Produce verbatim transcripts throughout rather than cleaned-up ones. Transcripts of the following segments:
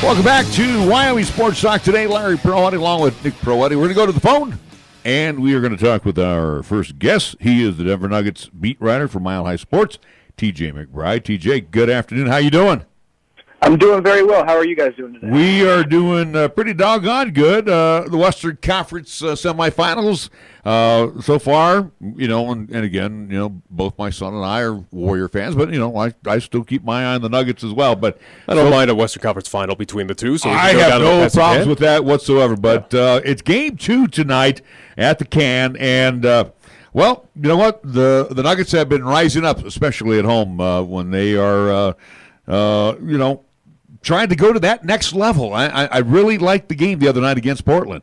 Welcome back to Wyoming Sports Talk today. Larry Perotti along with Nick Perotti. We're going to go to the phone, and we are going to talk with our first guest. He is the Denver Nuggets beat writer for Mile High Sports, T J McBride. T J, good afternoon. How you doing? I'm doing very well. How are you guys doing today? We are doing uh, pretty doggone good. Uh, the Western Conference uh, semifinals uh, so far, you know, and, and again, you know, both my son and I are Warrior fans, but, you know, I, I still keep my eye on the Nuggets as well. But I don't so, mind a Western Conference final between the two. So we I can go have down no to the problems can. with that whatsoever. But uh, it's game two tonight at the Can, and uh, well, you know what? The the Nuggets have been rising up, especially at home uh, when they are, uh, uh, you know, trying to go to that next level. I, I, I really liked the game the other night against Portland.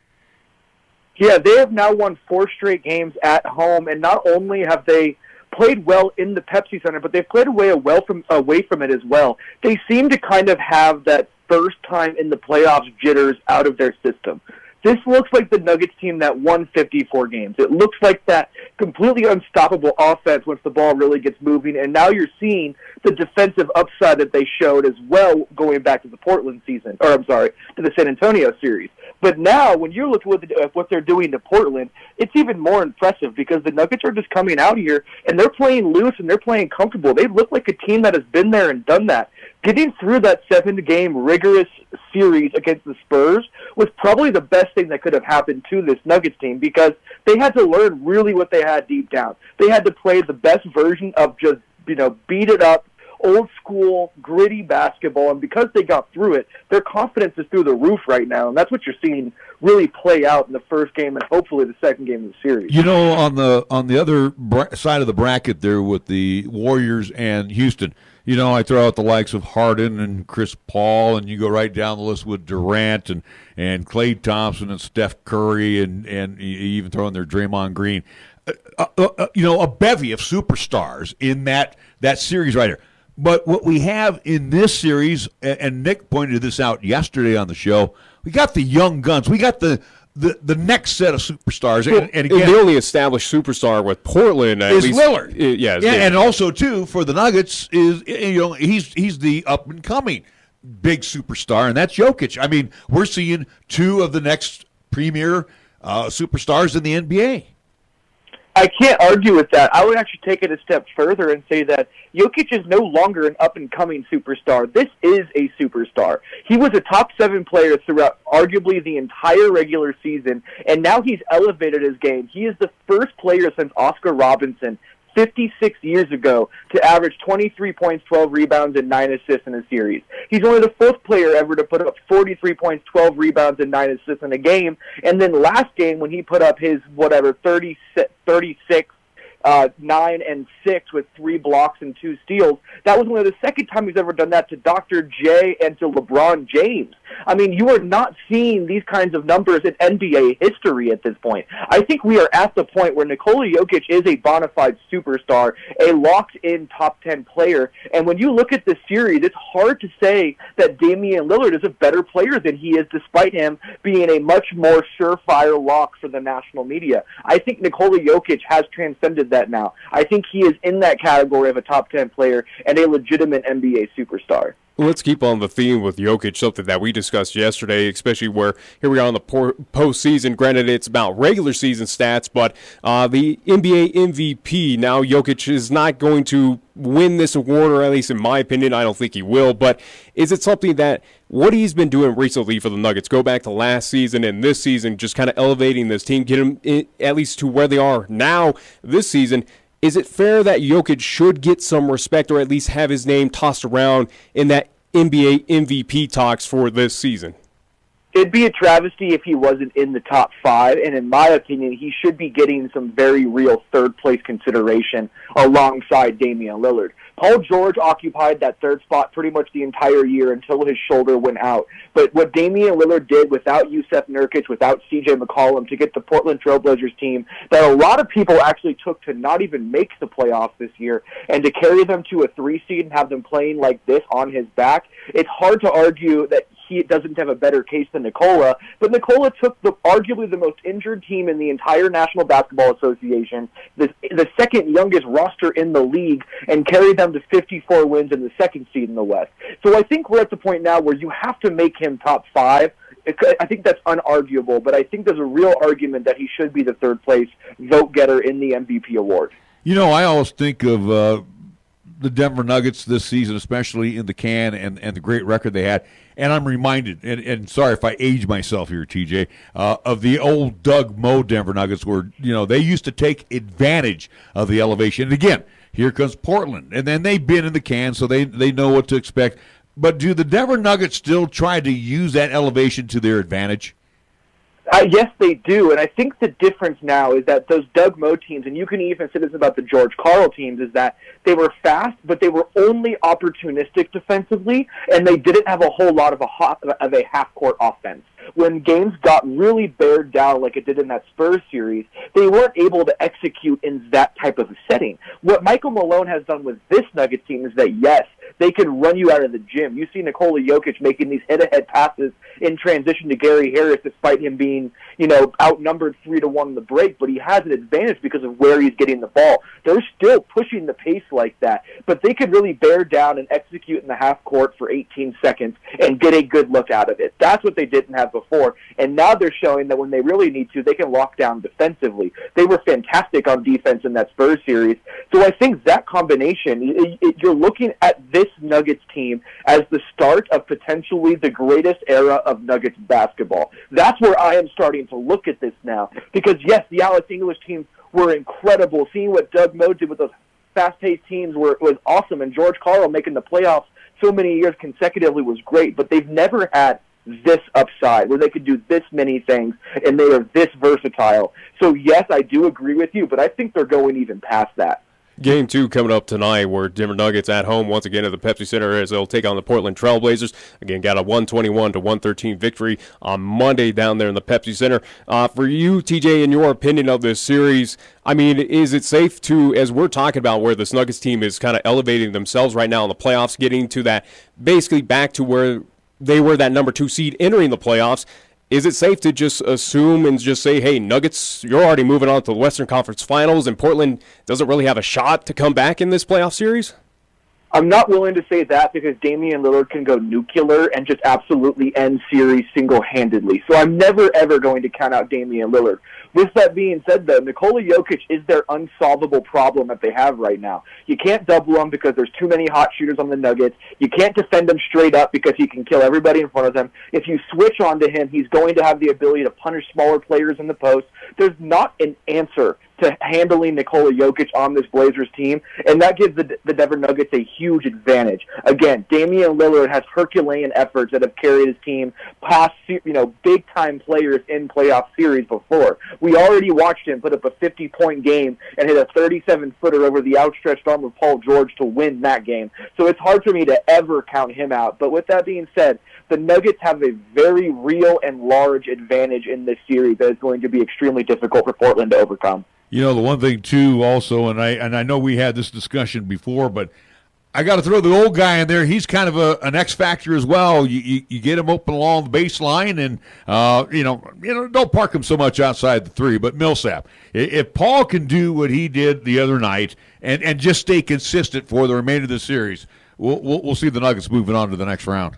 Yeah, they have now won four straight games at home, and not only have they played well in the Pepsi Center, but they've played away well from away from it as well. They seem to kind of have that first time in the playoffs jitters out of their system. This looks like the Nuggets team that won fifty-four games. It looks like that completely unstoppable offense once the ball really gets moving, and now you're seeing the defensive upside that they showed as well going back to the Portland season, or I'm sorry, to the San Antonio series. But now, when you look at what, what they're doing to Portland, it's even more impressive because the Nuggets are just coming out here, and they're playing loose and they're playing comfortable. They look like a team that has been there and done that. Getting through that seven-game rigorous series against the Spurs was probably the best thing that could have happened to this Nuggets team because they had to learn really what they had deep down. They had to play the best version of just, you know, beat it up, old school, gritty basketball, and because they got through it, their confidence is through the roof right now, and that's what you're seeing really play out in the first game and hopefully the second game of the series. You know, on the on the other bra- side of the bracket there with the Warriors and Houston, you know, I throw out the likes of Harden and Chris Paul, and you go right down the list with Durant and, and Klay Thompson and Steph Curry, and, and you even throw in there Draymond Green. Uh, uh, uh, you know, a bevy of superstars in that, that series right here. But what we have in this series, and Nick pointed this out yesterday on the show, we got the young guns. We got the the, the next set of superstars. And, and again, the only established superstar with Portland at is least, Lillard. Uh, yeah, yeah, and also too for the Nuggets is you know he's he's the up and coming big superstar, and that's Jokic. I mean, we're seeing two of the next premier uh, superstars in the N B A. I can't argue with that. I would actually take it a step further and say that Jokic is no longer an up-and-coming superstar. This is a superstar. He was a top seven player throughout arguably the entire regular season, and now he's elevated his game. He is the first player since Oscar Robinson fifty-six years ago to average twenty-three points, twelve rebounds, and nine assists in a series. He's only the fourth player ever to put up forty-three points, twelve rebounds, and nine assists in a game. And then last game when he put up his, whatever, thirty, thirty-six, uh, nine, and six with three blocks and two steals, that was only the second time he's ever done that to Doctor J and to LeBron James. I mean, you are not seeing these kinds of numbers in N B A history at this point. I think we are at the point where Nikola Jokic is a bona fide superstar, a locked-in top ten player. And when you look at this series, it's hard to say that Damian Lillard is a better player than he is, despite him being a much more surefire lock for the national media. I think Nikola Jokic has transcended that now. I think he is in that category of a top ten player and a legitimate N B A superstar. Let's keep on the theme with Jokic, something that we discussed yesterday, especially where here we are on the postseason. Granted, it's about regular season stats, but uh, the N B A M V P, now Jokic is not going to win this award, or at least in my opinion, I don't think he will. But is it something that what he's been doing recently for the Nuggets, go back to last season and this season, just kind of elevating this team, get them in, at least to where they are now this season, is it fair that Jokic should get some respect or at least have his name tossed around in that N B A M V P talks for this season? It'd be a travesty if he wasn't in the top five, and in my opinion, he should be getting some very real third-place consideration alongside Damian Lillard. Paul George occupied that third spot pretty much the entire year until his shoulder went out. But what Damian Lillard did without Yusef Nurkic, without C J McCollum, to get the Portland Trailblazers team that a lot of people actually took to not even make the playoffs this year, and to carry them to a three seed and have them playing like this on his back, it's hard to argue that he doesn't have a better case than Nikola, but Nikola took the arguably the most injured team in the entire National Basketball Association, the, the second youngest roster in the league, and carried them to fifty-four wins in the second seed in the West. So I think we're at the point now where you have to make him top five. I think that's unarguable, but I think there's a real argument that he should be the third place vote getter in the M V P award. You know, I always think of uh, the Denver Nuggets this season, especially in the can and, and the great record they had. And I'm reminded, and, and sorry if I age myself here, T J, uh, of the old Doug Moe Denver Nuggets where, you know, they used to take advantage of the elevation. And again, here comes Portland. And then they've been in the can, so they, they know what to expect. But do the Denver Nuggets still try to use that elevation to their advantage? Uh, yes, they do, and I think the difference now is that those Doug Moe teams, and you can even say this about the George Karl teams, is that they were fast, but they were only opportunistic defensively, and they didn't have a whole lot of a hot, of a half-court offense. When games got really bared down like it did in that Spurs series, they weren't able to execute in that type of a setting. What Michael Malone has done with this Nuggets team is that, yes, they can run you out of the gym. You see Nikola Jokic making these head-to-head passes in transition to Gary Harris despite him being, you know, outnumbered three to one in the break, but he has an advantage because of where he's getting the ball. They're still pushing the pace like that, but they could really bear down and execute in the half court for eighteen seconds and get a good look out of it. That's what they didn't have before, and now they're showing that when they really need to, they can lock down defensively. They were fantastic on defense in that Spurs series, so I think that combination, it, it, you're looking at this Nuggets team as the start of potentially the greatest era of Nuggets basketball. That's where I am starting to look at this now, because yes, the Alex English teams were incredible. Seeing what Doug Moe did with those fast-paced teams were, was awesome, and George Karl making the playoffs so many years consecutively was great, but they've never had this upside where they could do this many things and they are this versatile. So yes, I do agree with you, but I think they're going even past that. Game two coming up tonight, where Denver Nuggets at home once again at the Pepsi Center as they'll take on the Portland Trail Blazers. Again, got a one twenty-one to one thirteen victory on Monday down there in the Pepsi Center. Uh, for you, T J, in your opinion of this series, I mean, is it safe to, as we're talking about where this Nuggets team is kind of elevating themselves right now in the playoffs, getting to that, basically back to where they were that number two seed entering the playoffs, is it safe to just assume and just say, hey, Nuggets, you're already moving on to the Western Conference Finals, and Portland doesn't really have a shot to come back in this playoff series? I'm not willing to say that because Damian Lillard can go nuclear and just absolutely end series single-handedly. So I'm never, ever going to count out Damian Lillard. With that being said, though, Nikola Jokic is their unsolvable problem that they have right now. You can't double him because there's too many hot shooters on the Nuggets. You can't defend him straight up because he can kill everybody in front of them. If you switch onto him, he's going to have the ability to punish smaller players in the post. There's not an answer to handling Nikola Jokic on this Blazers team, and that gives the, the Denver Nuggets a huge advantage. Again, Damian Lillard has Herculean efforts that have carried his team past, you know, big-time players in playoff series before. We already watched him put up a fifty-point game and hit a thirty-seven-footer over the outstretched arm of Paul George to win that game. So it's hard for me to ever count him out. But with that being said, the Nuggets have a very real and large advantage in this series that is going to be extremely difficult for Portland to overcome. You know, the one thing, too, also, and I and I know we had this discussion before, but I got to throw the old guy in there. He's kind of a, an X factor as well. You, you you get him open along the baseline, and uh, you know you know don't park him so much outside the three. But Millsap, if Paul can do what he did the other night and, and just stay consistent for the remainder of the series, we'll, we'll we'll see the Nuggets moving on to the next round.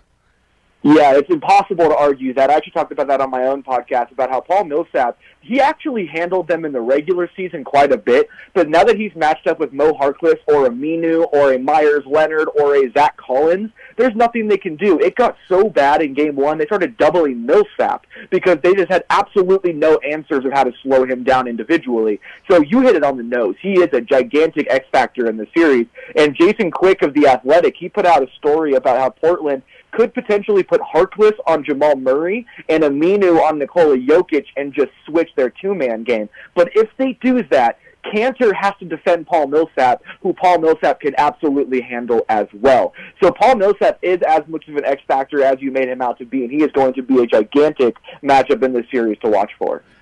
Yeah, it's impossible to argue that. I actually talked about that on my own podcast about how Paul Millsap, he actually handled them in the regular season quite a bit, but now that he's matched up with Mo Harkless or a Minu or a Myers Leonard or a Zach Collins, there's nothing they can do. It got so bad in game one, they started doubling Millsap because they just had absolutely no answers of how to slow him down individually. So you hit it on the nose. He is a gigantic X factor in the series, and Jason Quick of The Athletic, he put out a story about how Portland could potentially put Harkless on Jamal Murray and Aminu on Nikola Jokic and just switch their two-man game. But if they do that, Cantor has to defend Paul Millsap, who Paul Millsap can absolutely handle as well. So Paul Millsap is as much of an X factor as you made him out to be, and he is going to be a gigantic matchup in this series to watch for.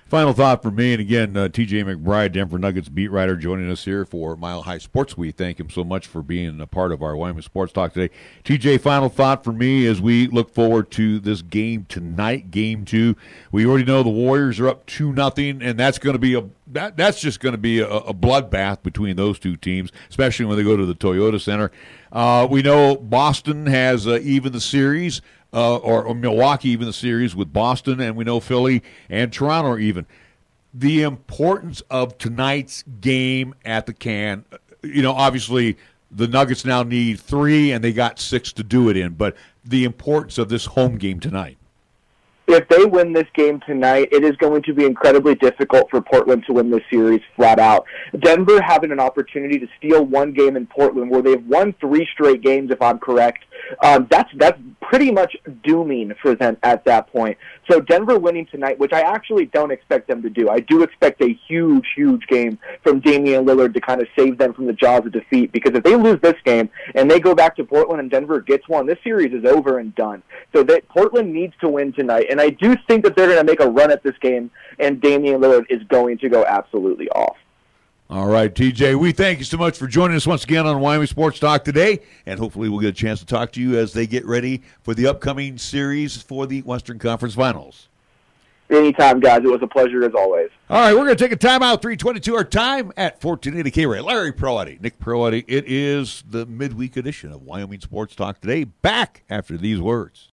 Final thought for me, and again, uh, T J McBride, Denver Nuggets beat writer, joining us here for Mile High Sports. We thank him so much for being a part of our Wyoming Sports Talk today. T J, final thought for me as we look forward to this game tonight, game two. We already know the Warriors are up two nothing, and that's going to be a that, that's just going to be a, a bloodbath between those two teams, especially when they go to the Toyota Center. Uh, we know Boston has uh, even the series. Uh, or, or Milwaukee even the series with Boston, and we know Philly and Toronto are even. The importance of tonight's game at the Can, you know, obviously the Nuggets now need three, and they got six to do it in, but the importance of this home game tonight. If they win this game tonight, it is going to be incredibly difficult for Portland to win this series flat out. Denver having an opportunity to steal one game in Portland where they've won three straight games, if I'm correct, um, that's that's pretty much dooming for them at that point. So Denver winning tonight, which I actually don't expect them to do. I do expect a huge, huge game from Damian Lillard to kind of save them from the jaws of defeat, because if they lose this game and they go back to Portland and Denver gets one, this series is over and done. So that Portland needs to win tonight, and I do think that they're going to make a run at this game, and Damian Lillard is going to go absolutely off. All right, T J, we thank you so much for joining us once again on Wyoming Sports Talk today, and hopefully we'll get a chance to talk to you as they get ready for the upcoming series for the Western Conference Finals. Anytime, guys. It was a pleasure as always. All right, we're going to take a timeout, three twenty-two our time at fourteen eighty K-Ray. Larry Proetti, Nick Proetti. It is the midweek edition of Wyoming Sports Talk today, back after these words.